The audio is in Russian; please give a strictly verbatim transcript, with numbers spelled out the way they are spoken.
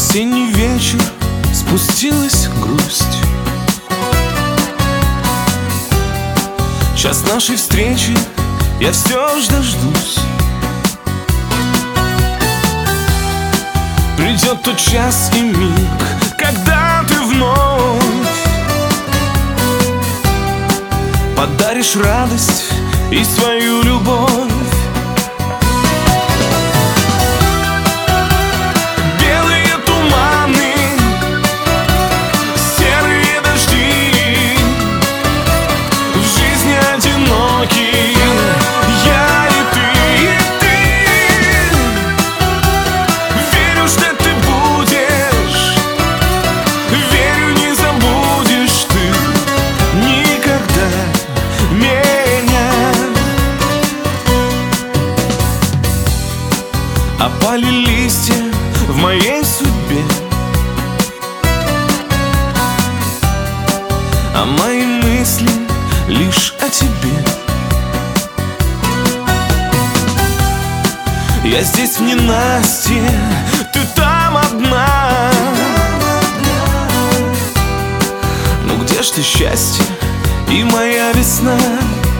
осенний вечер, спустилась грусть. Час нашей встречи, я все ж дождусь. Придет тот час и миг, когда ты вновь подаришь радость и свою любовь. Опали листья в моей судьбе, а мои мысли лишь о тебе. Я здесь в ненастье, ты там одна. Ну где ж ты, счастье и моя весна?